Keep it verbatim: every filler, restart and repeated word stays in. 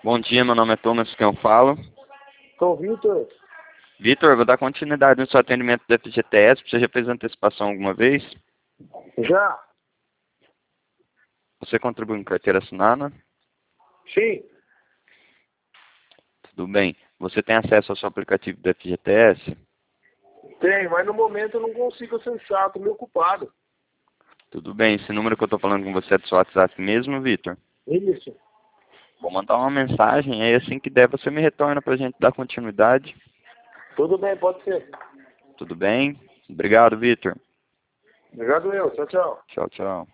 Bom dia, meu nome é Thomas, quem eu falo. Sou Vitor. Vitor, eu vou dar continuidade no seu atendimento do F G T S. Você já fez antecipação alguma vez? Já? Você contribui com carteira assinada? Sim. Tudo bem. Você tem acesso ao seu aplicativo do F G T S? Tem, mas no momento eu não consigo acessar, estou meio ocupado. Tudo bem. Esse número que eu estou falando com você é do seu WhatsApp mesmo, Vitor? Isso. Vou mandar uma mensagem, aí assim que der você me retorna para a gente dar continuidade. Tudo bem, pode ser. Tudo bem? Obrigado, Vitor. Obrigado eu. Tchau, tchau. Tchau, tchau.